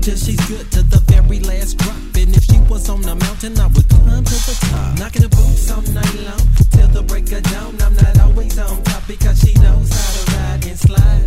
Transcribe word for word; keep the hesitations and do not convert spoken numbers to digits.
till she's good to the very last drop. And if she was on the mountain, I would climb to the top. Knocking the boots all night long till the break of dawn. I'm not always on top because she knows how to ride and slide.